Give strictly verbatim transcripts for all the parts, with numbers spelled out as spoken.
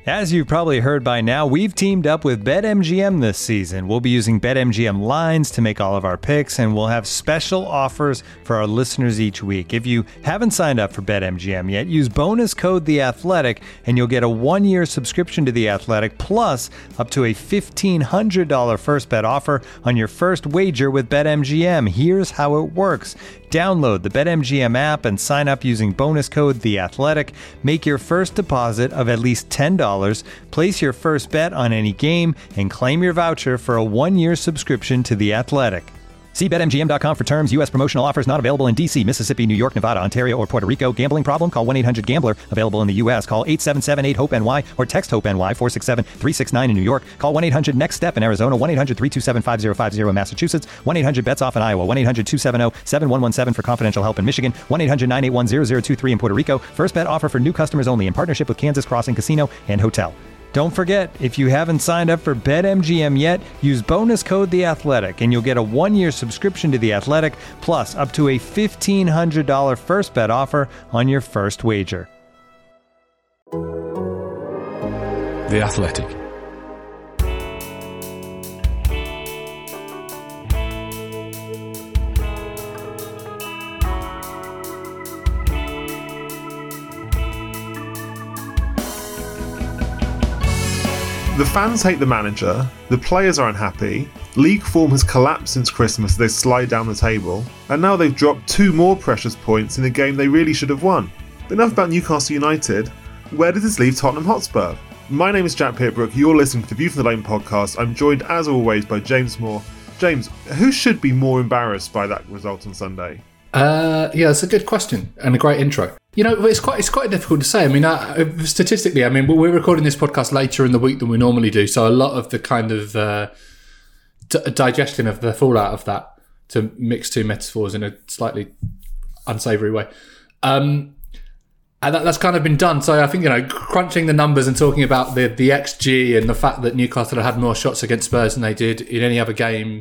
As you've probably heard by now, we've teamed up with BetMGM this season. We'll be using BetMGM lines to make all of our picks, and we'll have special offers for our listeners each week. If you haven't signed up for BetMGM yet, use bonus code The Athletic, and you'll get a one-year subscription to The Athletic, plus up to a fifteen hundred dollars first bet offer on your first wager with BetMGM. Here's how it works. Download the BetMGM app and sign up using bonus code The Athletic. Make your first deposit of at least ten dollars, place your first bet on any game, and claim your voucher for a one-year subscription to The Athletic. See Bet M G M dot com for terms. U S promotional offers not available in D C, Mississippi, New York, Nevada, Ontario, or Puerto Rico. Gambling problem? Call one eight hundred gambler. Available in the U S. Call eight seven seven eight hope N Y or text HOPE-NY four six seven three six nine in New York. Call one eight hundred next step in Arizona. one eight hundred three two seven five zero five zero in Massachusetts. one eight hundred bets off in Iowa. one eight hundred two seven zero seven one one seven for confidential help in Michigan. one eight hundred nine eight one zero zero two three in Puerto Rico. First bet offer for new customers only in partnership with Kansas Crossing Casino and Hotel. Don't forget, if you haven't signed up for BetMGM yet, use bonus code The Athletic, and you'll get a one-year subscription to The Athletic, plus up to a fifteen hundred dollars first bet offer on your first wager. The Athletic. The fans hate the manager, the players are unhappy, league form has collapsed since Christmas as they slide down the table, and now they've dropped two more precious points in a game they really should have won. But enough about Newcastle United. Where does this leave Tottenham Hotspur? My name is Jack Pitbrook, you're listening to the View from the Lane podcast. I'm joined as always by James Moore. James, who should be more embarrassed by that result on Sunday? Uh, yeah, that's a good question and a great intro. You know, it's quite it's quite difficult to say. I mean, uh, statistically, I mean, we're recording this podcast later in the week than we normally do, so a lot of the kind of uh, d- digestion of the fallout of that, to mix two metaphors in a slightly unsavoury way, um, and that, that's kind of been done. So I think, you know, crunching the numbers and talking about the the X G and the fact that Newcastle had more shots against Spurs than they did in any other game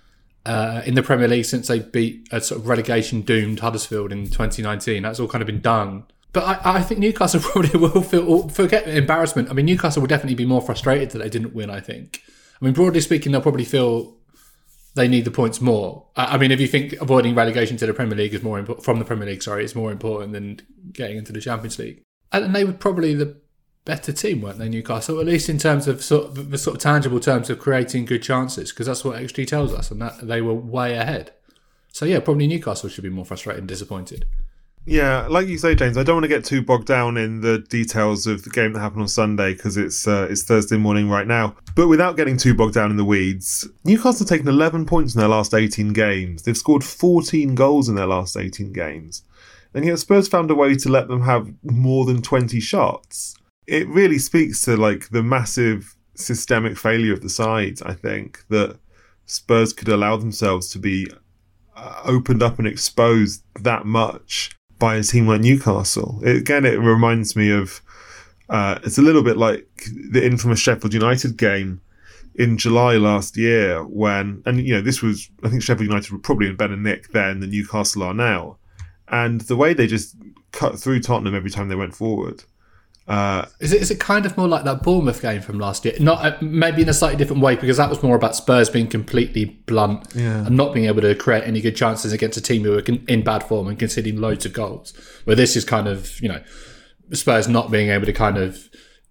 Uh, in the Premier League since they beat a sort of relegation-doomed Huddersfield in twenty nineteen. That's all kind of been done. But I, I think Newcastle probably will feel, forget embarrassment. I mean, Newcastle will definitely be more frustrated that they didn't win, I think. I mean, broadly speaking, they'll probably feel they need the points more. I mean, if you think avoiding relegation to the Premier League is more important, from the Premier League, sorry, is more important than getting into the Champions League. And they were probably the better team, weren't they, Newcastle? At least in terms of sort of the sort of tangible terms of creating good chances, because that's what X G tells us, and that they were way ahead. So yeah, probably Newcastle should be more frustrated and disappointed. Yeah, like you say, James, I don't want to get too bogged down in the details of the game that happened on Sunday because it's uh, it's Thursday morning right now. But without getting too bogged down in the weeds, Newcastle have taken eleven points in their last eighteen games. They've scored fourteen goals in their last eighteen games. And yet Spurs found a way to let them have more than twenty shots. It really speaks to like the massive systemic failure of the side, I think, that Spurs could allow themselves to be uh, opened up and exposed that much by a team like Newcastle. It, again, it reminds me of, uh, it's a little bit like the infamous Sheffield United game in July last year when, and you know, this was, I think Sheffield United were probably in better nick then than Newcastle are now. And the way they just cut through Tottenham every time they went forward. Uh, is it is it kind of more like that Bournemouth game from last year? Not uh, maybe in a slightly different way, because that was more about Spurs being completely blunt yeah. and not being able to create any good chances against a team who were in bad form and conceding loads of goals. Where this is kind of, you know, Spurs not being able to kind of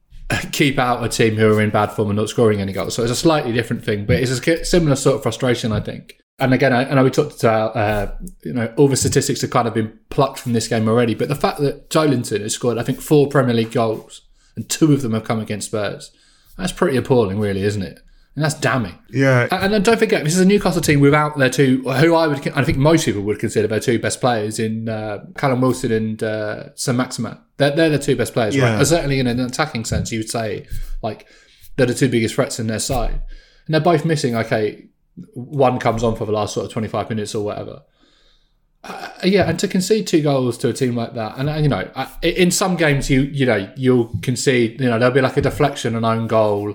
keep out a team who are in bad form and not scoring any goals. So it's a slightly different thing, but it's a similar sort of frustration, I think. And again, I, I know we talked about, uh, you know, all the statistics have kind of been plucked from this game already, but the fact that Joelinton has scored, I think, four Premier League goals and two of them have come against Spurs, that's pretty appalling, really, isn't it? And that's damning. Yeah. And, and don't forget, this is a Newcastle team without their two, who I would, I think most people would consider their two best players in uh, Callum Wilson and uh, Saint-Maximin. They're, they're the two best players, yeah. right? Certainly in an attacking sense, you would say, like, they're the two biggest threats in their side. And they're both missing, okay, one comes on for the last sort of twenty-five minutes or whatever. Uh, yeah, and to concede two goals to a team like that, and uh, you know, uh, in some games you you know you'll concede, you know, there'll be like a deflection, an own goal,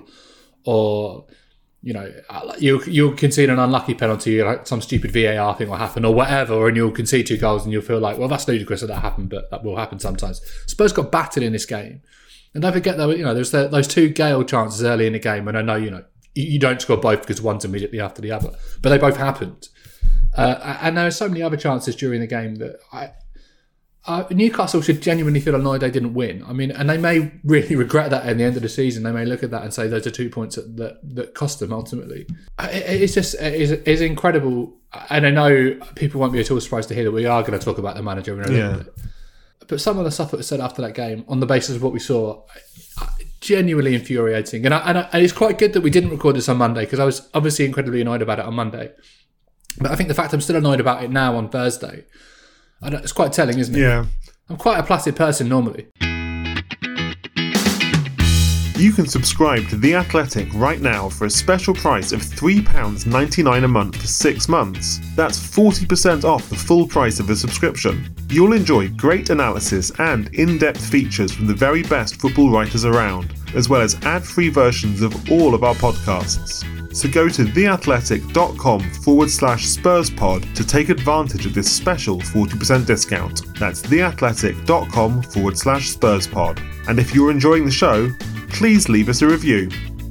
or you know, you you'll concede an unlucky penalty, like some stupid V A R thing will happen or whatever, and you'll concede two goals and you'll feel like, well, that's ludicrous that that happened, but that will happen sometimes. Spurs got battered in this game, And don't forget, though, you know, there's the, those two Gale chances early in the game, and I know, you know, you, you don't score both because one's immediately after the other, but they both happened. Uh, and there are so many other chances during the game that I, uh, Newcastle should genuinely feel annoyed they didn't win. I mean, and they may really regret that at the end of the season. They may look at that and say those are two points that that, that cost them ultimately. It, it's just it's, it's incredible. And I know people won't be at all surprised to hear that we are going to talk about the manager in a yeah. little bit. But some of the stuff that was said after that game, on the basis of what we saw, genuinely infuriating. And, I, and, I, and it's quite good that we didn't record this on Monday, because I was obviously incredibly annoyed about it on Monday. But I think the fact I'm still annoyed about it now on Thursday, I don't, it's quite telling, isn't it? Yeah. I'm quite a placid person normally. You can subscribe to The Athletic right now for a special price of three pounds ninety-nine a month for six months. That's forty percent off the full price of a subscription. You'll enjoy great analysis and in-depth features from the very best football writers around, as well as ad-free versions of all of our podcasts. So go to theathletic.com forward slash SpursPod to take advantage of this special forty percent discount. That's theathletic.com forward slash SpursPod. And if you're enjoying the show, please leave us a review.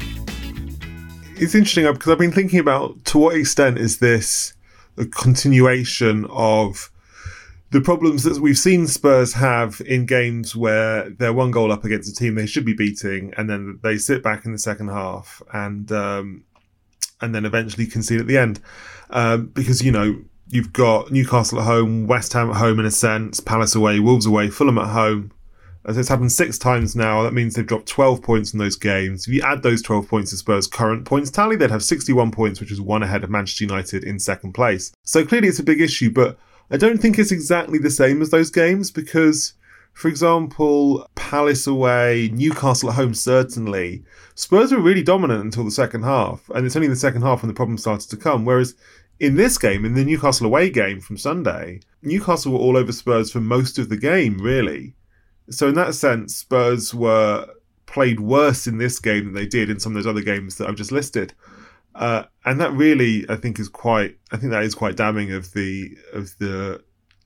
It's interesting because I've been thinking about to what extent is this a continuation of the problems that we've seen Spurs have in games where they're one goal up against a team they should be beating, and then they sit back in the second half and um, and then eventually concede at the end. Um, because, you know, you've got Newcastle at home, West Ham at home in a sense, Palace away, Wolves away, Fulham at home. As it's happened six times now, that means they've dropped twelve points in those games. If you add those twelve points to Spurs' current points tally, they'd have sixty-one points, which is one ahead of Manchester United in second place. So clearly it's a big issue, but I don't think it's exactly the same as those games because, for example, Palace away, Newcastle at home certainly, Spurs were really dominant until the second half, and it's only in the second half when the problems started to come. Whereas in this game, in the Newcastle away game from Sunday, Newcastle were all over Spurs for most of the game, really. So in that sense, Spurs were played worse in this game than they did in some of those other games that I've just listed. Uh, and that really, I think, is quite. I think that is quite damning of the of the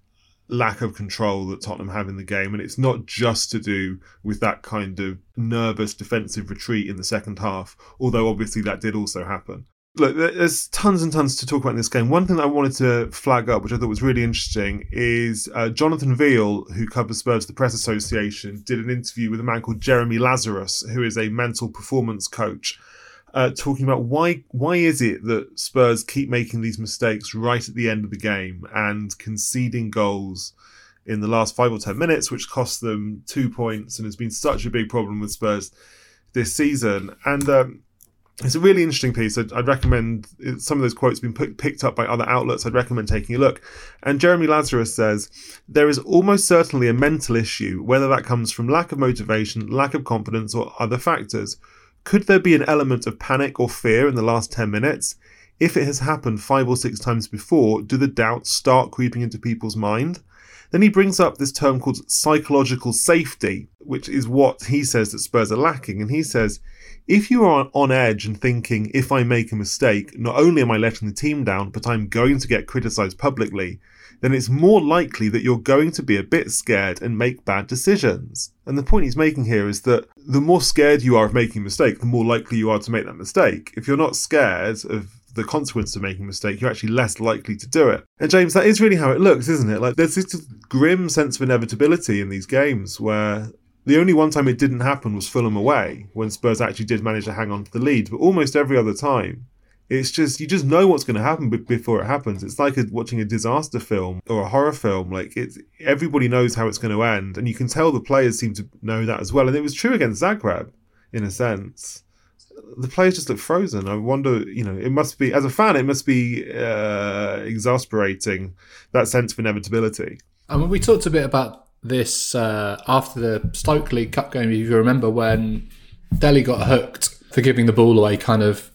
lack of control that Tottenham have in the game, and it's not just to do with that kind of nervous defensive retreat in the second half. Although obviously that did also happen. Look, there's tons and tons to talk about in this game. One thing that I wanted to flag up, which I thought was really interesting, is uh, Jonathan Veal, who covers Spurs the Press Association, did an interview with a man called Jeremy Lazarus, who is a mental performance coach, uh, talking about why why is it that Spurs keep making these mistakes right at the end of the game and conceding goals in the last five or ten minutes, which cost them two points and has been such a big problem with Spurs this season. And um, it's a really interesting piece. I'd, I'd recommend, some of those quotes have been put, picked up by other outlets. I'd recommend taking a look. And Jeremy Lazarus says, there is almost certainly a mental issue, whether that comes from lack of motivation, lack of confidence, or other factors. Could there be an element of panic or fear in the last ten minutes? If it has happened five or six times before, do the doubts start creeping into people's mind? Then he brings up this term called psychological safety, which is what he says that Spurs are lacking. And he says, if you are on edge and thinking, if I make a mistake, not only am I letting the team down, but I'm going to get criticised publicly, then it's more likely that you're going to be a bit scared and make bad decisions. And the point he's making here is that the more scared you are of making a mistake, the more likely you are to make that mistake. If you're not scared of the consequence of making a mistake, you're actually less likely to do it. And James, that is really how it looks, isn't it? Like, there's this grim sense of inevitability in these games where the only one time it didn't happen was Fulham away, when Spurs actually did manage to hang on to the lead. But almost every other time, it's just, you just know what's going to happen before it happens. It's like a, watching a disaster film or a horror film. Like, it's, everybody knows how it's going to end. And you can tell the players seem to know that as well. And it was true against Zagreb, in a sense. The players just look frozen. I wonder, you know, it must be, as a fan, it must be uh, exasperating, that sense of inevitability. I mean, we talked a bit about this uh, after the Stoke League Cup game, if you remember, when Dele got hooked for giving the ball away kind of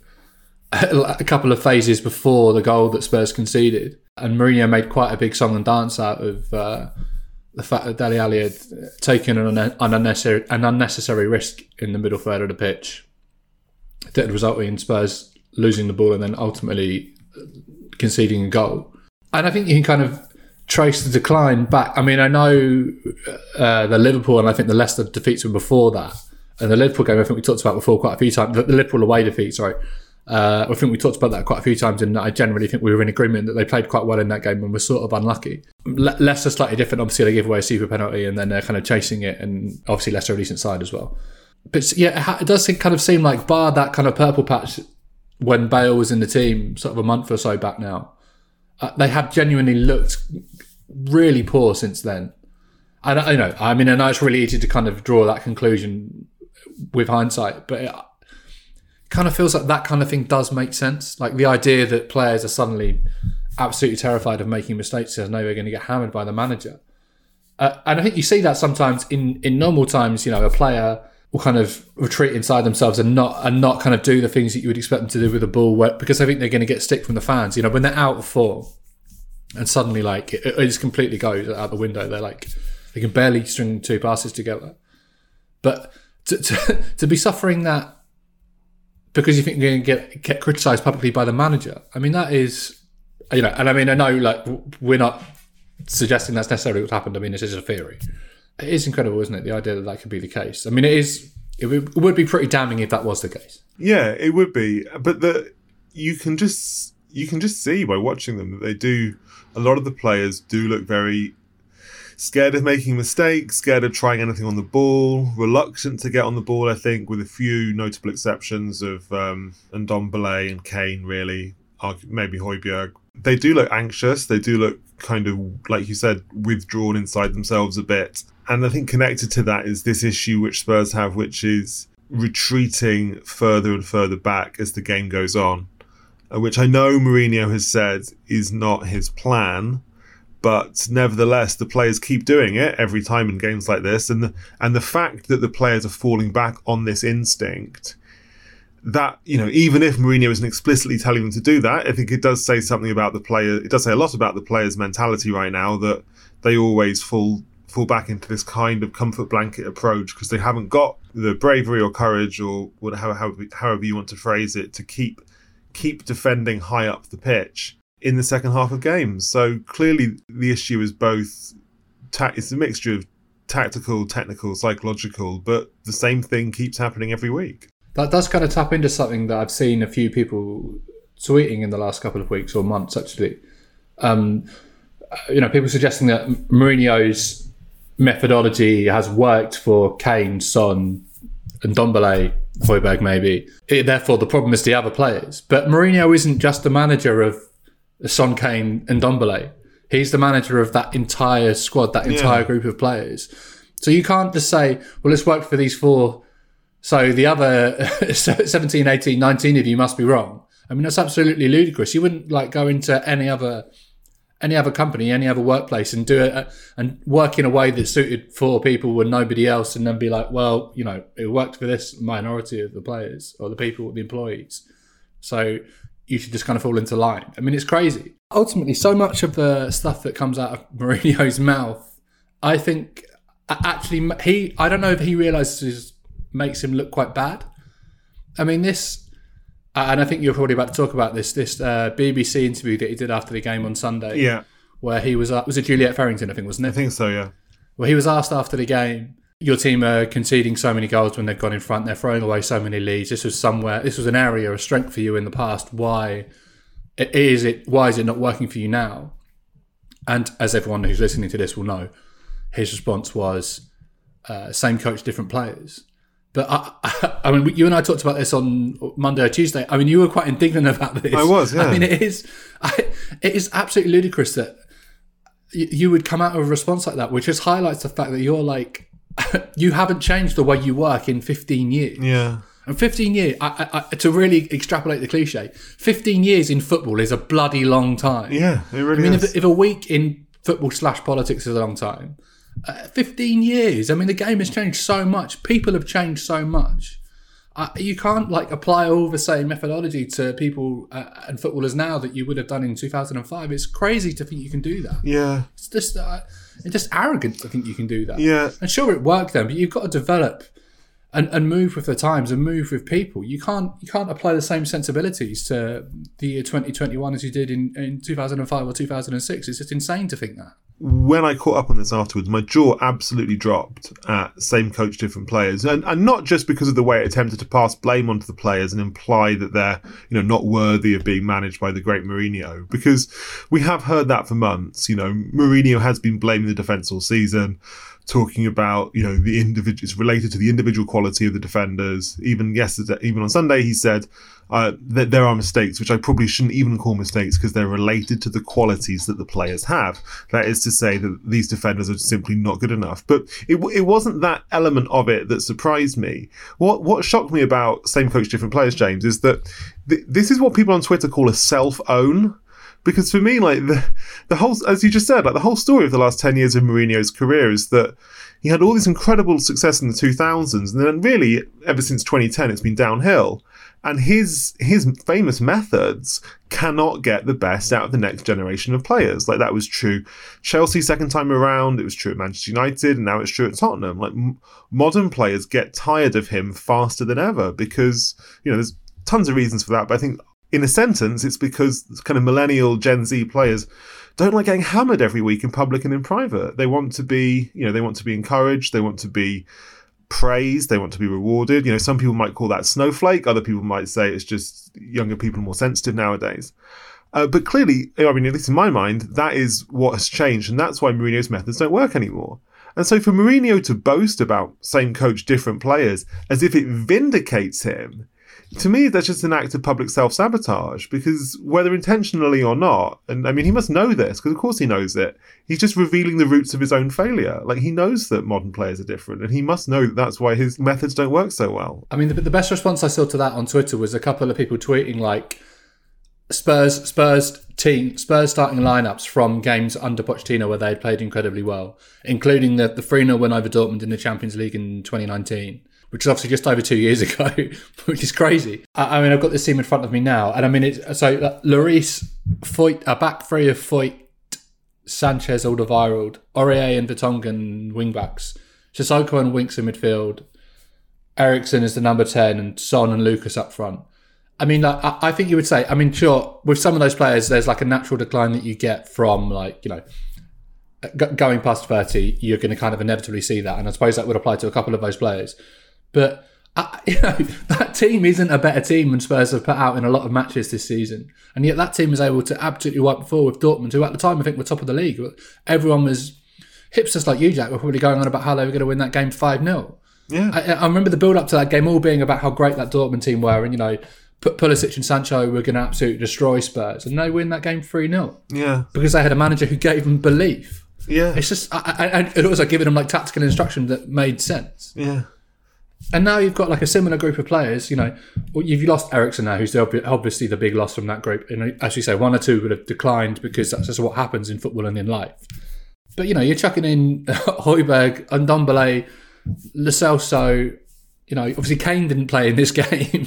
a couple of phases before the goal that Spurs conceded. And Mourinho made quite a big song and dance out of uh, the fact that Dele Alli had taken an, un- an, unnecessary, an unnecessary risk in the middle third of the pitch that resulted in Spurs losing the ball and then ultimately conceding a goal. And I think you can kind of trace the decline back. I mean, I know uh, the Liverpool and I think the Leicester defeats were before that, And the Liverpool game, I think we talked about before quite a few times. The Liverpool away defeat, sorry. Uh, I think we talked about that quite a few times, and I generally think we were in agreement that they played quite well in that game and were sort of unlucky. Le- Leicester slightly different. Obviously, they give away a super penalty and then they're kind of chasing it, and obviously Leicester are a decent side as well. But yeah, it does kind of seem like, bar that kind of purple patch when Bale was in the team sort of a month or so back now, uh, they have genuinely looked really poor since then. I don't, you know, I mean, I know it's really easy to kind of draw that conclusion with hindsight, but it kind of feels like that kind of thing does make sense. Like the idea that players are suddenly absolutely terrified of making mistakes because they know they're going to get hammered by the manager. Uh, and I think you see that sometimes in, in normal times. You know, a player will kind of retreat inside themselves and not and not kind of do the things that you would expect them to do with a ball where, because I think they're going to get stick from the fans. You know, when they're out of form and suddenly like it, it just completely goes out the window. They're like, they can barely string two passes together. But to to, to be suffering that because you think you're going to get get criticised publicly by the manager, I mean, that is, you know, and I mean, I know like we're not suggesting that's necessarily what happened. I mean, this is a theory. It is incredible, isn't it? The idea that that could be the case. I mean, it is. It would, it would be pretty damning if that was the case. Yeah, it would be. But the you can just you can just see by watching them that they do. A lot of the players do look very scared of making mistakes, scared of trying anything on the ball, reluctant to get on the ball. I think, with a few notable exceptions of um, Ndombele and Kane, really, maybe Højbjerg. They do look anxious. They do look kind of, like you said, withdrawn inside themselves a bit. And I think connected to that is this issue which Spurs have, which is retreating further and further back as the game goes on, which I know Mourinho has said is not his plan, but nevertheless the players keep doing it every time in games like this. And the, and the fact that the players are falling back on this instinct, that, you know, even if Mourinho isn't explicitly telling them to do that, I think it does say something about the player. It does say a lot about the players' mentality right now, that they always fall fall back into this kind of comfort blanket approach because they haven't got the bravery or courage or whatever, however, however you want to phrase it, to keep keep defending high up the pitch in the second half of games. So clearly the issue is both, ta- it's a mixture of tactical, technical, psychological, but the same thing keeps happening every week. That does kind of tap into something that I've seen a few people tweeting in the last couple of weeks or months, actually. Um, you know, people suggesting that Mourinho's methodology has worked for Kane, Son, and Ndombele, Højbjerg maybe. It, therefore, the problem is the other players. But Mourinho isn't just the manager of Son, Kane, and Ndombele. He's the manager of that entire squad, that entire yeah. group of players. So you can't just say, well, it's worked for these four, so the other seventeen, eighteen, nineteen of you must be wrong. I mean, that's absolutely ludicrous. You wouldn't like go into any other any other company, any other workplace and do it and work in a way that suited four people with nobody else and then be like, well, you know, it worked for this minority of the players or the people, the employees. So you should just kind of fall into line. I mean, it's crazy. Ultimately, so much of the stuff that comes out of Mourinho's mouth, I think actually he, I don't know if he realises makes him look quite bad. I mean, this, and I think you're probably about to talk about this, this uh, B B C interview that he did after the game on Sunday. Yeah. Where he was, uh, was it Juliet Farrington, I think, wasn't it? I think so, yeah. Well, he was asked after the game, your team are conceding so many goals when they've gone in front, they're throwing away so many leads. This was somewhere, this was an area of strength for you in the past. Why is it, why is it not working for you now? And as everyone who's listening to this will know, his response was, uh, same coach, different players. But I, I, I mean, you and I talked about this on Monday or Tuesday. I mean, you were quite indignant about this. I was, yeah. I mean, it is, I, it is absolutely ludicrous that you, you would come out with a response like that, which just highlights the fact that you're like, you haven't changed the way you work in fifteen years. Yeah. And fifteen years, I, I, to really extrapolate the cliche, fifteen years in football is a bloody long time. Yeah, it really I mean, is. If, if a week in football slash politics is a long time, Uh, fifteen years. I mean, the game has changed so much. People have changed so much. Uh, you can't like apply all the same methodology to people uh, and footballers now that you would have done in two thousand five. It's crazy to think you can do that. Yeah. It's just, uh, it's just arrogant to think you can do that. Yeah. And sure, it worked then, but you've got to develop and, and move with the times and move with people. You can't you can't apply the same sensibilities to the year twenty twenty-one as you did in, in two thousand five or two thousand six. It's just insane to think that. when I caught up on this afterwards, my jaw absolutely dropped at same coach, different players. And, and not just because of the way it attempted to pass blame onto the players and imply that they're, you know, not worthy of being managed by the great Mourinho, because we have heard that for months. You know, Mourinho has been blaming the defence all season, talking about, you know, the individual, it's related to the individual quality of the defenders. Even yesterday, even on Sunday, he said uh, that there are mistakes, which I probably shouldn't even call mistakes because they're related to the qualities that the players have. That is to say that these defenders are simply not good enough. But it, it wasn't that element of it that surprised me. What what shocked me about same coach, different players, James, is that th- this is what people on Twitter call a self-own. Because for me, like the the whole, as you just said, like the whole story of the last ten years of Mourinho's career is that he had all this incredible success in the two thousands, and then really ever since twenty ten, it's been downhill. And his his famous methods cannot get the best out of the next generation of players. Like that was true Chelsea second time around, it was true at Manchester United, and now it's true at Tottenham. Like m- modern players get tired of him faster than ever because, you know, there's tons of reasons for that, but I think in a sentence, it's because kind of millennial Gen Z players don't like getting hammered every week in public and in private. They want to be, you know, they want to be encouraged. They want to be praised. They want to be rewarded. You know, some people might call that snowflake. Other people might say it's just younger people are more sensitive nowadays. Uh, but clearly, I mean, at least in my mind, that is what has changed. And that's why Mourinho's methods don't work anymore. And so for Mourinho to boast about same coach, different players, as if it vindicates him, to me, that's just an act of public self-sabotage, because whether intentionally or not, and I mean, he must know this, because of course he knows it, he's just revealing the roots of his own failure. Like, he knows that modern players are different, and he must know that that's why his methods don't work so well. I mean, the, the best response I saw to that on Twitter was a couple of people tweeting, like, Spurs Spurs team Spurs starting lineups from games under Pochettino where they had played incredibly well, including the, the three nil win over Dortmund in the Champions League in twenty nineteen. Which is obviously just over two years ago, which is crazy. I, I mean, I've got this team in front of me now, and I mean, it's, so uh, Lloris, Foyt, a back three of Foyt, Sanchez, Alderweireld, Aurier and Vertonghen wing-backs, Sissoko and Winks in midfield, Eriksen is the number ten, and Son and Lucas up front. I mean, like, I, I think you would say, I mean, sure, with some of those players, there's like a natural decline that you get from, like, you know, g- going past thirty, you're going to kind of inevitably see that, and I suppose that would apply to a couple of those players. But, uh, you know, that team isn't a better team than Spurs have put out in a lot of matches this season. And yet that team was able to absolutely wipe the floor with Dortmund, who at the time I think were top of the league. Everyone was, hipsters like you, Jack, were probably going on about how they were going to win that game five nil. Yeah. I, I remember the build-up to that game all being about how great that Dortmund team were. And, you know, Pulisic and Sancho were going to absolutely destroy Spurs. And they win that game three nil. Yeah. Because they had a manager who gave them belief. Yeah. It's just, I, I, and also giving them like tactical instruction that made sense. Yeah. And now you've got like a similar group of players, you know, you've lost Eriksen now, who's the, obviously the big loss from that group. And as you say, one or two would have declined because that's just what happens in football and in life. But, you know, you're chucking in Højbjerg, Ndombele, Lo Celso, you know, obviously Kane didn't play in this game.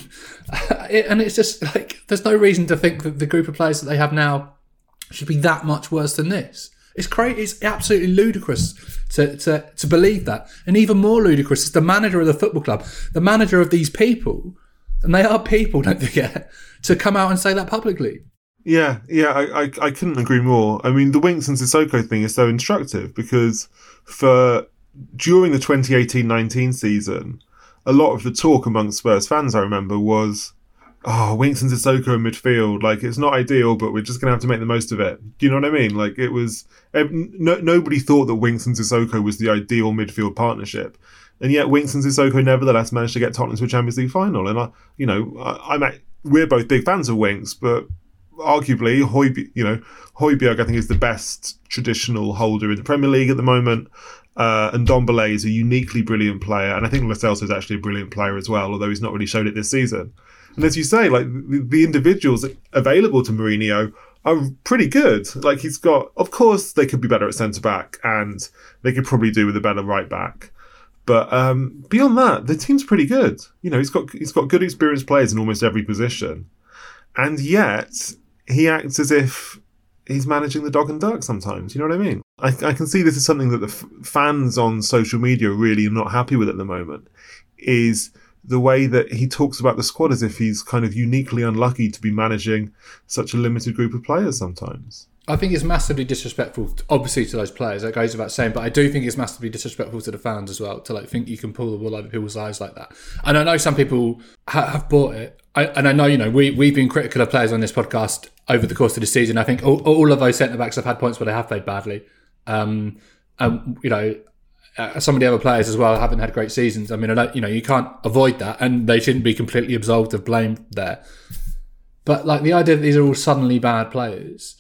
And it's just like, there's no reason to think that the group of players that they have now should be that much worse than this. It's crazy. It's absolutely ludicrous to, to, to believe that. And even more ludicrous is the manager of the football club, the manager of these people, and they are people, don't forget, to come out and say that publicly. Yeah, yeah, I, I, I couldn't agree more. I mean, the Winks and Sissoko thing is so instructive because for during the twenty eighteen nineteen season, a lot of the talk among Spurs fans, I remember, was, oh, Winks and Sissoko in midfield, like, it's not ideal, but we're just going to have to make the most of it. Do you know what I mean? Like, it was, no, nobody thought that Winks and Sissoko was the ideal midfield partnership. And yet Winks and Sissoko nevertheless managed to get Tottenham to a Champions League final. And, I, you know, I, I'm at, we're both big fans of Winks, but arguably, Højbjerg, you know, Højbjerg, I think, is the best traditional holder in the Premier League at the moment. Uh, and Ndombele is a uniquely brilliant player. And I think Lo Celso is actually a brilliant player as well, although he's not really showed it this season. And as you say, like the, the individuals available to Mourinho are pretty good. Like he's got, of course, they could be better at centre back, and they could probably do with a better right back. But um, beyond that, the team's pretty good. You know, he's got he's got good experienced players in almost every position, and yet he acts as if he's managing the dog and duck sometimes. You know what I mean? I, I can see this is something that the f- fans on social media are really not happy with at the moment. Is the way that he talks about the squad as if he's kind of uniquely unlucky to be managing such a limited group of players sometimes. I think it's massively disrespectful, obviously, to those players. That goes without saying, but I do think it's massively disrespectful to the fans as well to like think you can pull the wool over people's eyes like that. And I know some people ha- have bought it, I, and I know you know we we've been critical of players on this podcast over the course of the season. I think all, all of those centre backs have had points where they have played badly, um, and you know. Uh, some of the other players as well haven't had great seasons. I mean, I don't, you know, you can't avoid that, and they shouldn't be completely absolved of blame there. But like the idea that these are all suddenly bad players,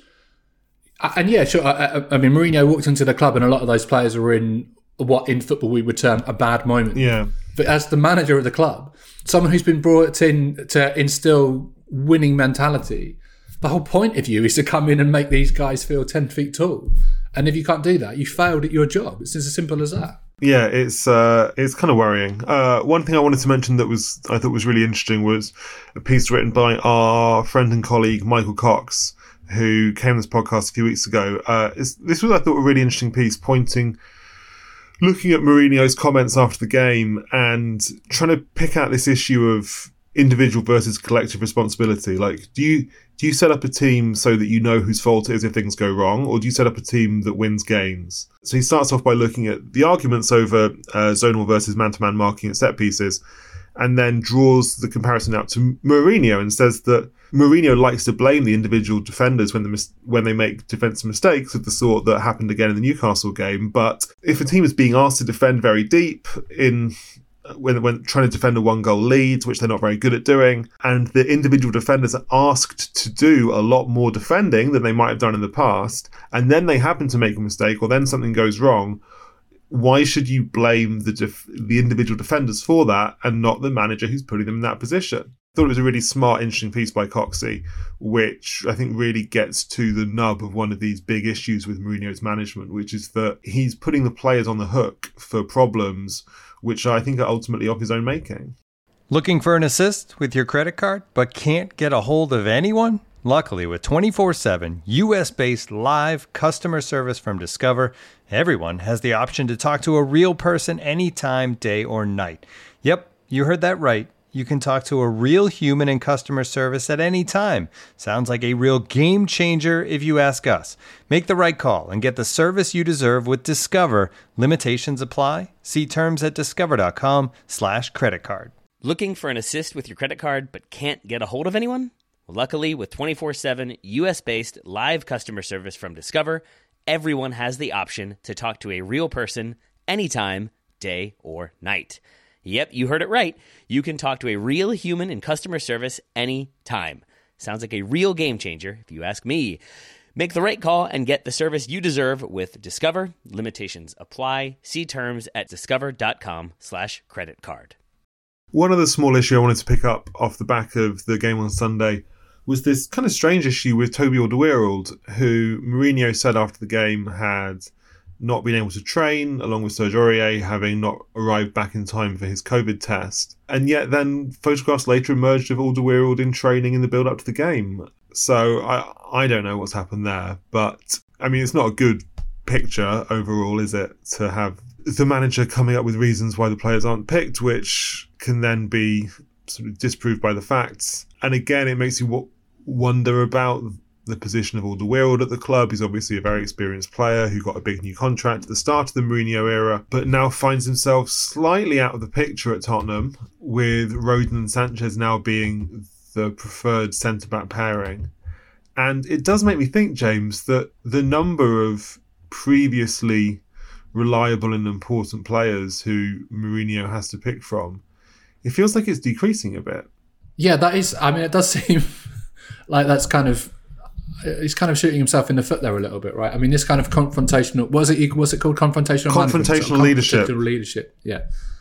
and yeah, sure. I, I, I mean, Mourinho walked into the club, and a lot of those players were in what in football we would term a bad moment. Yeah. But as the manager of the club, someone who's been brought in to instill winning mentality, the whole point of you is to come in and make these guys feel ten feet tall. And if you can't do that, you failed at your job. It's as simple as that. Yeah, it's uh, it's kind of worrying. Uh, one thing I wanted to mention that was I thought was really interesting was a piece written by our friend and colleague Michael Cox, who came on this podcast a few weeks ago. Uh, this was, I thought, a really interesting piece, pointing, looking at Mourinho's comments after the game and trying to pick out this issue of individual versus collective responsibility. Like, do you do you set up a team so that you know whose fault it is if things go wrong, or do you set up a team that wins games? So he starts off by looking at the arguments over uh, zonal versus man-to-man marking at set pieces, and then draws the comparison out to Mourinho and says that Mourinho likes to blame the individual defenders when, the mis- when they make defensive mistakes of the sort that happened again in the Newcastle game. But if a team is being asked to defend very deep in when when trying to defend a one-goal lead, which they're not very good at doing, and the individual defenders are asked to do a lot more defending than they might have done in the past, and then they happen to make a mistake, or then something goes wrong, why should you blame the def- the individual defenders for that and not the manager who's putting them in that position? I thought it was a really smart, interesting piece by Coxey, which I think really gets to the nub of one of these big issues with Mourinho's management, which is that he's putting the players on the hook for problems which I think are ultimately of his own making. Looking for an assist with your credit card, but can't get a hold of anyone? Luckily, with twenty-four seven U S-based live customer service from Discover, everyone has the option to talk to a real person anytime, day or night. Yep, you heard that right. You can talk to a real human in customer service at any time. Sounds like a real game changer if you ask us. Make the right call and get the service you deserve with Discover. Limitations apply. See terms at discover.com slash credit card. Looking for an assist with your credit card but can't get a hold of anyone? Well, luckily, with twenty-four seven U S-based live customer service from Discover, everyone has the option to talk to a real person anytime, day or night. Yep, you heard it right. You can talk to a real human in customer service anytime. Sounds like a real game changer, if you ask me. Make the right call and get the service you deserve with Discover. Limitations apply. See terms at discover.com slash credit card. One other small issue I wanted to pick up off the back of the game on Sunday was this kind of strange issue with Toby Alderweireld, who Mourinho said after the game had not been able to train, along with Serge Aurier having not arrived back in time for his COVID test. And yet then photographs later emerged of Alderweireld in training in the build-up to the game. So I I don't know what's happened there. But, I mean, it's not a good picture overall, is it? To have the manager coming up with reasons why the players aren't picked, which can then be sort of disproved by the facts. And again, it makes you w- wonder about the position of Alderweireld at the club. He's obviously a very experienced player who got a big new contract at the start of the Mourinho era, but now finds himself slightly out of the picture at Tottenham, with Rodon and Sanchez now being the preferred centre-back pairing. And it does make me think, James, that the number of previously reliable and important players who Mourinho has to pick from, it feels like it's decreasing a bit. Yeah, that is, I mean, it does seem like that's kind of, he's kind of shooting himself in the foot there a little bit, right? I mean, this kind of confrontational, was it was it called confrontational confrontational leadership? Confrontational leadership, yeah.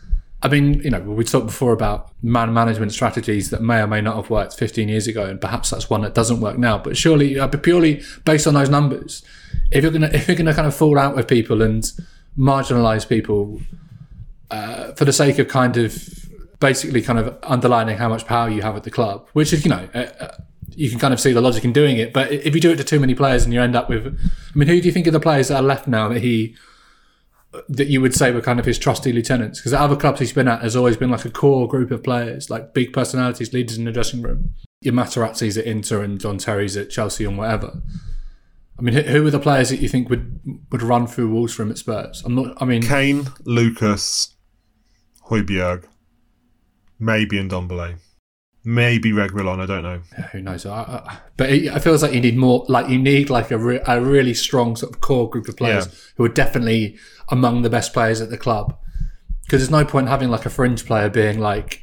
I mean, you know, we talked before about man management strategies that may or may not have worked fifteen years ago, and perhaps that's one that doesn't work now. But surely, uh, purely based on those numbers, if you're gonna if you're gonna kind of fall out with people and marginalise people uh, for the sake of kind of basically kind of underlining how much power you have at the club, which is, you know, uh, you can kind of see the logic in doing it. But if you do it to too many players and you end up with, I mean, who do you think of the players that are left now that he, that you would say were kind of his trusty lieutenants? Because at other clubs he's been at, there's always been like a core group of players, like big personalities, leaders in the dressing room. Your Materazzis at Inter and John Terry's at Chelsea and whatever. I mean, who, who are the players that you think would would run through walls for him at Spurs? I'm not. I mean, Kane, Lucas, Højbjerg, maybe Ndombele, maybe Reguilon. I don't know. Who knows? I, I, but it, it feels like you need more. Like you need like a re, a really strong sort of core group of players Yeah. who are definitely among the best players at the club. Because there's no point having like a fringe player being like,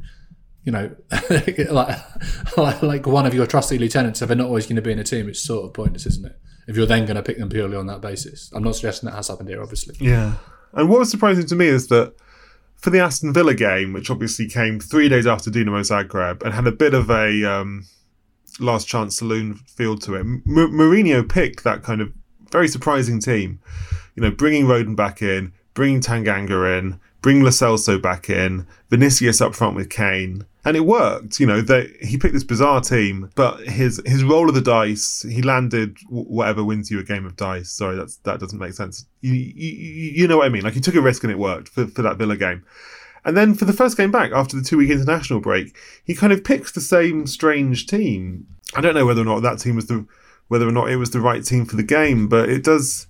you know, like, like like one of your trusty lieutenants if they're not always going to be in a team. It's sort of pointless, isn't it? If you're then going to pick them purely on that basis. I'm not suggesting that has happened here, obviously. Yeah. And what was surprising to me is that for the Aston Villa game, which obviously came three days after Dinamo Zagreb and had a bit of a um, last chance saloon feel to it, M- Mourinho picked that kind of very surprising team. You know, bringing Rodon back in, bringing Tanganga in, bring Lo Celso back in, Vinicius up front with Kane. And it worked. You know, they, he picked this bizarre team, but his his roll of the dice, he landed w- whatever wins you a game of dice. Sorry, that's that doesn't make sense. You, you, you know what I mean? Like, he took a risk and it worked for, for that Villa game. And then for the first game back, after the two-week international break, he kind of picks the same strange team. I don't know whether or not that team was the, whether or not it was the right team for the game, but it does,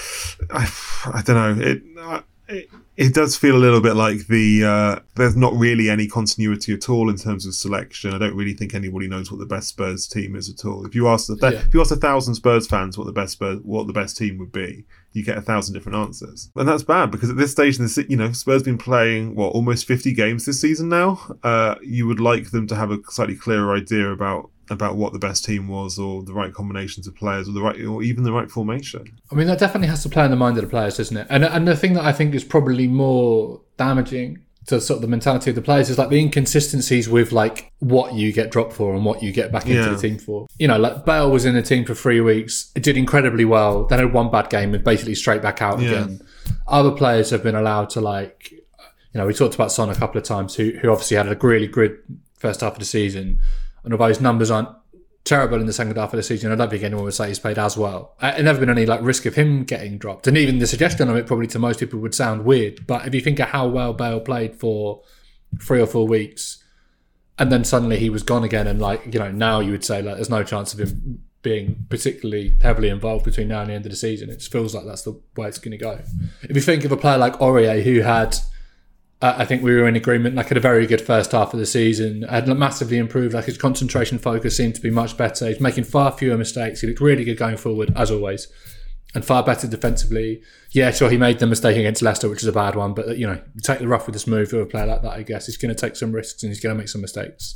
I, I don't know, it, it it does feel a little bit like the uh, there's not really any continuity at all in terms of selection. I don't really think anybody knows what the best Spurs team is at all. If you ask Yeah. if you ask a thousand Spurs fans what the best Spurs, what the best team would be, you get a thousand different answers, and that's bad because at this stage in the se- you know Spurs been playing what almost fifty games this season now. Uh, you would like them to have a slightly clearer idea about. about what the best team was, or the right combinations of players, or the right, or even the right formation. I mean, that definitely has to play in the mind of the players, doesn't it? And and the thing that I think is probably more damaging to sort of the mentality of the players is like the inconsistencies with like what you get dropped for and what you get back into Yeah. the team for. You know, like Bale was in the team for three weeks, it did incredibly well, then had one bad game and basically straight back out Yeah. again. Other players have been allowed to like, you know, we talked about Son a couple of times, who who obviously had a really good first half of the season. And although his numbers aren't terrible in the second half of the season, I don't think anyone would say he's played as well. Uh, There's never been any like risk of him getting dropped. And even the suggestion of it probably to most people would sound weird. But if you think of how well Bale played for three or four weeks, and then suddenly he was gone again, and like, you know, now you would say like there's no chance of him being particularly heavily involved between now and the end of the season. It feels like that's the way it's going to go. If you think of a player like Aurier, who had Uh, I think we were in agreement, like had a very good first half of the season, had massively improved, like his concentration focus seemed to be much better. He's making far fewer mistakes. He looked really good going forward, as always, and far better defensively. Yeah, sure, he made the mistake against Leicester, which is a bad one, but, you know, you take the rough with the smooth with a player like that, I guess. He's going to take some risks and he's going to make some mistakes.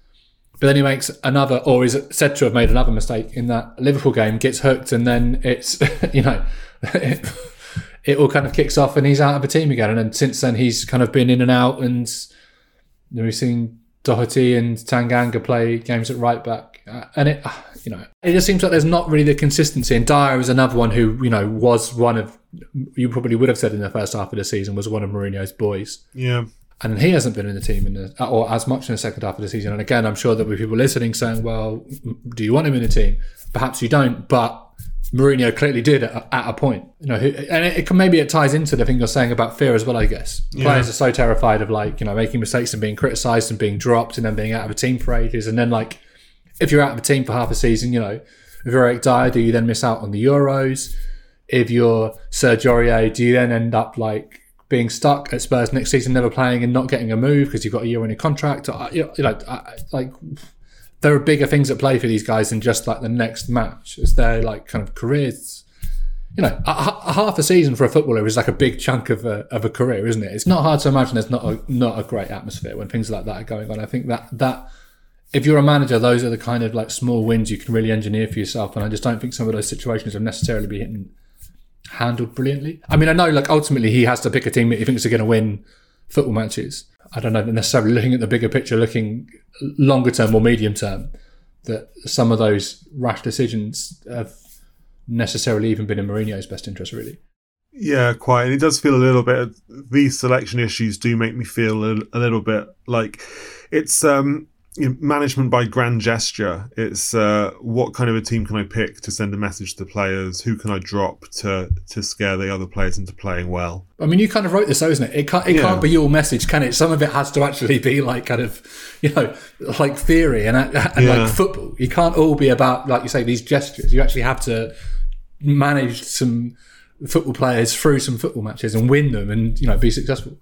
But then he makes another, or is said to have made another mistake in that Liverpool game, gets hooked, and then it's, you know... it all kind of kicks off and he's out of the team again. And then since then, he's kind of been in and out. And you know, we've seen Doherty and Tanganga play games at right back. Uh, and it, uh, you know, it just seems like there's not really the consistency. And Dyer is another one who, you know, was one of, you probably would have said in the first half of the season, was one of Mourinho's boys. Yeah. And he hasn't been in the team in the, or as much in the second half of the season. And again, I'm sure there'll be people listening saying, well, do you want him in the team? Perhaps you don't, but Mourinho clearly did at, at a point, you know, and it, it can, maybe it ties into the thing you're saying about fear as well, I guess. Yeah. Players are so terrified of like, you know, making mistakes and being criticised and being dropped and then being out of a team for ages. And then like, if you're out of a team for half a season, you know, if you're Eric Dyer, do you then miss out on the Euros? If you're Serge Aurier, do you then end up like being stuck at Spurs next season, never playing and not getting a move because you've got a year on your contract? Or, you know, like... there are bigger things at play for these guys than just like the next match. It's their like kind of careers. You know, a, a half a season for a footballer is like a big chunk of a of a career, isn't it? It's not hard to imagine there's not a not a great atmosphere when things like that are going on. I think that that if you're a manager, those are the kind of like small wins you can really engineer for yourself. And I just don't think some of those situations have necessarily been handled brilliantly. I mean, I know like ultimately he has to pick a team that he thinks are going to win football matches. I don't know, necessarily looking at the bigger picture, looking longer term or medium term, that some of those rash decisions have necessarily even been in Mourinho's best interest, really. Yeah, quite. And it does feel a little bit, these selection issues do make me feel a, a little bit like it's, um, you know, management by grand gesture. It's uh, what kind of a team can I pick to send a message to the players? Who can I drop to to scare the other players into playing well? I mean, you kind of wrote this, though, isn't it? It can't, it yeah. can't be your message, can it? Some of it has to actually be like kind of, you know, like theory and, and yeah. like football. You can't all be about, like you say, these gestures. You actually have to manage some football players through some football matches and win them and, you know, be successful.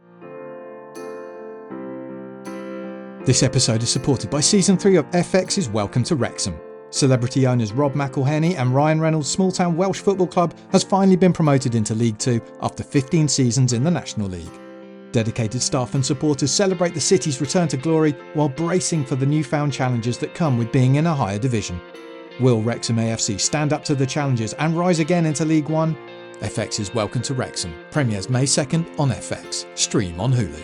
This episode is supported by Season three of F X's Welcome to Wrexham. Celebrity owners Rob McElhenney and Ryan Reynolds' small-town Welsh football club has finally been promoted into League Two after fifteen seasons in the National League. Dedicated staff and supporters celebrate the city's return to glory while bracing for the newfound challenges that come with being in a higher division. Will Wrexham A F C stand up to the challenges and rise again into League One? F X's Welcome to Wrexham premieres May second on F X. Stream on Hulu.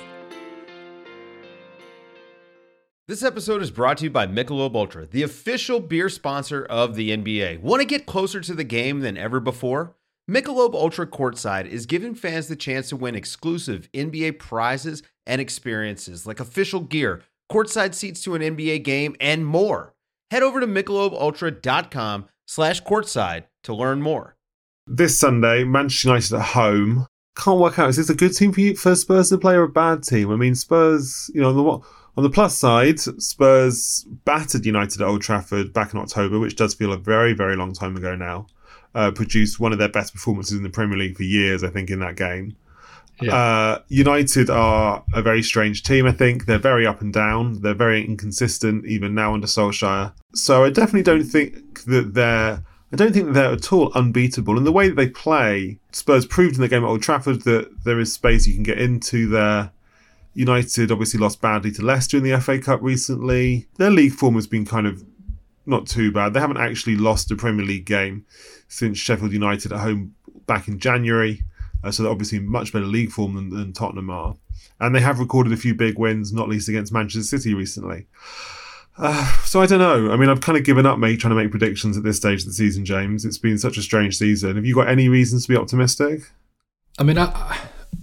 This episode is brought to you by Michelob Ultra, the official beer sponsor of the N B A. Want to get closer to the game than ever before? Michelob Ultra Courtside is giving fans the chance to win exclusive N B A prizes and experiences like official gear, courtside seats to an N B A game, and more. Head over to michelobultra.com slash courtside to learn more. This Sunday, Manchester United at home. Can't work out, is this a good team for you, for Spurs to play, or a bad team? I mean, Spurs, you know, on the what? On the plus side, Spurs battered United at Old Trafford back in October, which does feel a very, very long time ago now. Uh, produced one of their best performances in the Premier League for years, I think, in that game. Yeah. Uh, United are a very strange team, I think. They're very up and down. They're very inconsistent, even now under Solskjaer. So I definitely don't think that they're... I don't think that they're at all unbeatable. And the way that they play, Spurs proved in the game at Old Trafford that there is space you can get into there. United obviously lost badly to Leicester in the F A Cup recently. Their league form has been kind of not too bad. They haven't actually lost a Premier League game since Sheffield United at home back in January. Uh, so they're obviously much better league form than, than Tottenham are. And they have recorded a few big wins, not least against Manchester City recently. Uh, so I don't know. I mean, I've kind of given up mate, trying to make predictions at this stage of the season, James. It's been such a strange season. Have you got any reasons to be optimistic? I mean, I...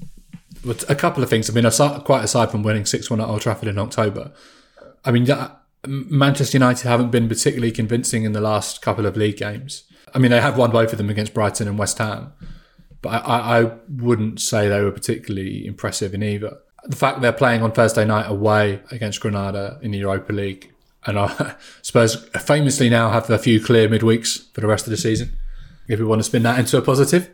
a couple of things. I mean, aside, quite aside from winning six one at Old Trafford in October, I mean, Manchester United haven't been particularly convincing in the last couple of league games. I mean, they have won both of them against Brighton and West Ham, but I, I wouldn't say they were particularly impressive in either. The fact they're playing on Thursday night away against Granada in the Europa League, and uh, Spurs famously now have a few clear midweeks for the rest of the season, if we want to spin that into a positive.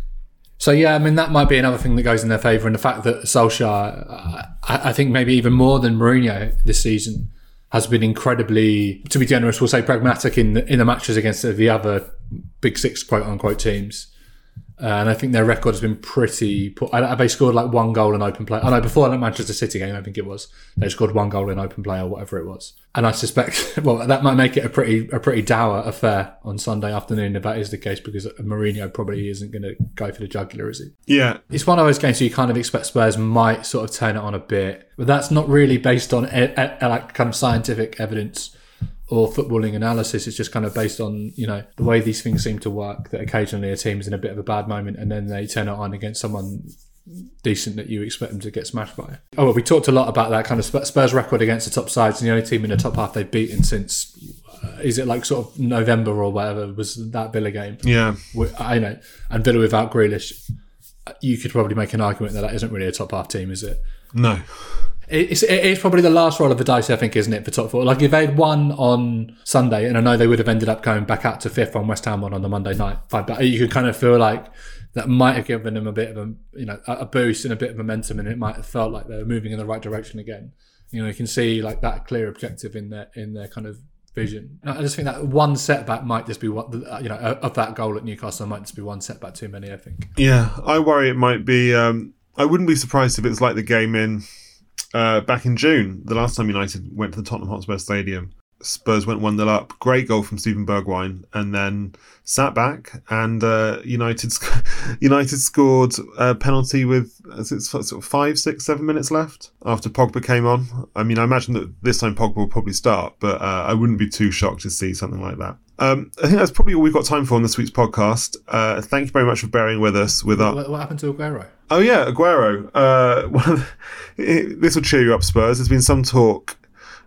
So, yeah, I mean, that might be another thing that goes in their favour. And the fact that Solskjaer, uh, I, I think maybe even more than Mourinho this season, has been incredibly, to be generous, we'll say pragmatic in the, in the matches against the other big six, quote-unquote, teams. Uh, and I think their record has been pretty poor. They scored like one goal in open play. Oh no, before the Manchester City game, I think it was. They scored one goal in open play or whatever it was. And I suspect, well, that might make it a pretty a pretty dour affair on Sunday afternoon if that is the case, because Mourinho probably isn't going to go for the jugular, is he? Yeah. It's one of those games where you kind of expect Spurs might sort of turn it on a bit. But that's not really based on a, a, a, like kind of scientific evidence or footballing analysis. It's just kind of based on, you know, the way these things seem to work, that occasionally a team's in a bit of a bad moment and then they turn it on against someone decent that you expect them to get smashed by. Oh, well, we talked a lot about that kind of Spurs record against the top sides, and the only team in the top half they've beaten since, uh, is it like sort of November or whatever, was that Villa game. Yeah. I know. And Villa without Grealish, you could probably make an argument that that isn't really a top half team, is it? No. It's, it's probably the last roll of the dice, I think, isn't it, for top four? Like, if they'd won on Sunday, and I know they would have ended up going back out to fifth on West Ham one on the Monday night, but you could kind of feel like that might have given them a bit of a, you know, a boost and a bit of momentum, and it might have felt like they were moving in the right direction again. You know, you can see like that clear objective in their in their kind of vision. I just think that one setback might just be what, you know, of that goal at Newcastle might just be one setback too many, I think. Yeah, I worry it might be. Um, I wouldn't be surprised if it's like the game in. Uh, back in June, the last time United went to the Tottenham Hotspur Stadium, Spurs went one nil up. Great goal from Steven Bergwijn, and then sat back, and uh, United United scored a penalty with as it's sort of five, six, seven minutes left after Pogba came on. I mean, I imagine that this time Pogba will probably start, but uh, I wouldn't be too shocked to see something like that. Um, I think that's probably all we've got time for on this week's podcast. Uh, thank you very much for bearing with us. With our... What, what happened to Aguero? Oh yeah, Aguero. Uh, one of the, it, this will cheer you up, Spurs. There's been some talk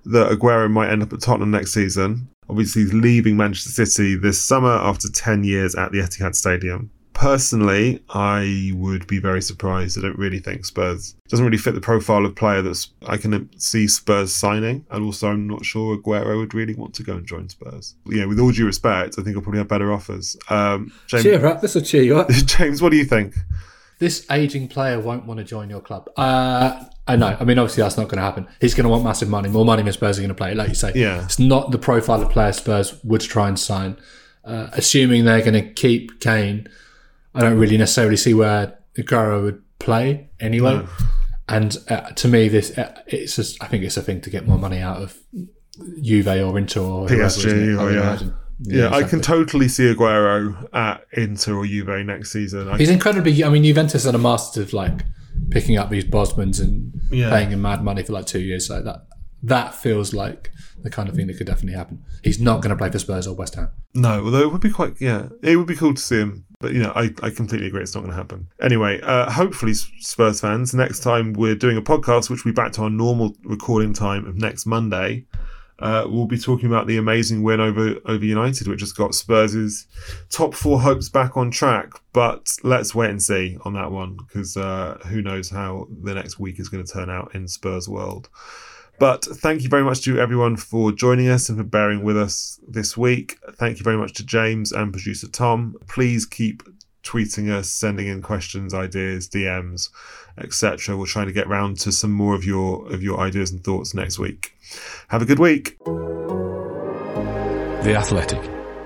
that Aguero might end up at Tottenham next season. Obviously, he's leaving Manchester City this summer after ten years at the Etihad Stadium. Personally, I would be very surprised. I don't really think Spurs doesn't really fit the profile of player that I can see Spurs signing. And also, I'm not sure Aguero would really want to go and join Spurs. You know, with all due respect, I think I'll probably have better offers. Um, James, cheer up, this will cheer you up. James, what do you think? This ageing player won't want to join your club. Uh, I know. I mean, obviously, that's not going to happen. He's going to want massive money, more money than Spurs are going to play. Like you say, yeah. It's not the profile of player Spurs would try and sign. Uh, assuming they're going to keep Kane, I don't really necessarily see where Aguero would play anyway. No. And uh, to me, this uh, it's just I think it's a thing to get more money out of Juve or Inter or P S G. Whoever, or, yeah. yeah, yeah, exactly. I can totally see Aguero at Inter or Juve next season. I He's incredibly. I mean, Juventus are a master of like picking up these Bosmans and yeah. paying him mad money for like two years. So that that feels like the kind of thing that could definitely happen. He's not going to play for Spurs or West Ham. No, although it would be quite, yeah, it would be cool to see him. But, you know, I, I completely agree it's not going to happen. Anyway, uh, hopefully, Spurs fans, next time we're doing a podcast, which will be back to our normal recording time of next Monday, uh, we'll be talking about the amazing win over, over United, which has got Spurs' top four hopes back on track. But let's wait and see on that one, because uh, who knows how the next week is going to turn out in Spurs world. But thank you very much to everyone for joining us and for bearing with us this week. Thank you very much to James and producer Tom. Please keep tweeting us, sending in questions, ideas, D Ms, et cetera. We're trying to get round to some more of your of your ideas and thoughts next week. Have a good week. The Athletic.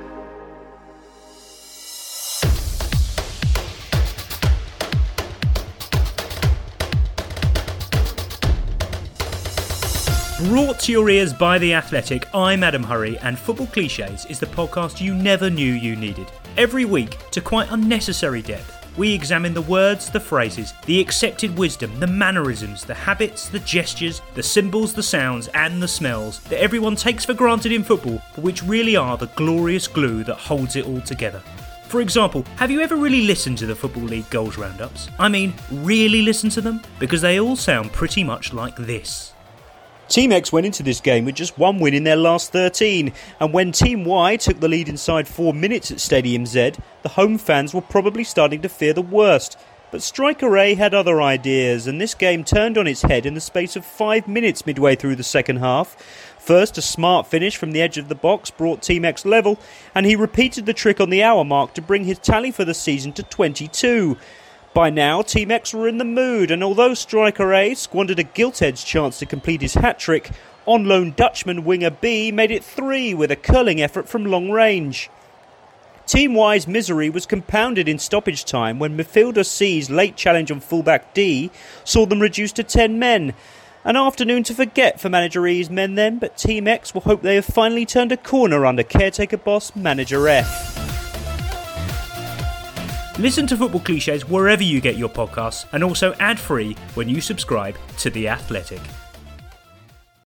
Brought to your ears by The Athletic, I'm Adam Hurrey, and Football Clichés is the podcast you never knew you needed. Every week, to quite unnecessary depth, we examine the words, the phrases, the accepted wisdom, the mannerisms, the habits, the gestures, the symbols, the sounds, and the smells that everyone takes for granted in football, but which really are the glorious glue that holds it all together. For example, have you ever really listened to the Football League goals roundups? I mean, really listened to them? Because they all sound pretty much like this. Team X went into this game with just one win in their last thirteen, and when Team Y took the lead inside four minutes at Stadium Z, the home fans were probably starting to fear the worst. But Striker A had other ideas, and this game turned on its head in the space of five minutes midway through the second half. First, a smart finish from the edge of the box brought Team X level, and he repeated the trick on the hour mark to bring his tally for the season to twenty-two. By now, Team X were in the mood, and although Striker A squandered a gilt-edged chance to complete his hat-trick, on-loan Dutchman winger B made it three with a curling effort from long range. Team Y's misery was compounded in stoppage time when midfielder C's late challenge on fullback D saw them reduced to ten men. An afternoon to forget for manager E's men then, but Team X will hope they have finally turned a corner under caretaker boss manager F. Listen to Football Clichés wherever you get your podcasts, and also ad-free when you subscribe to The Athletic.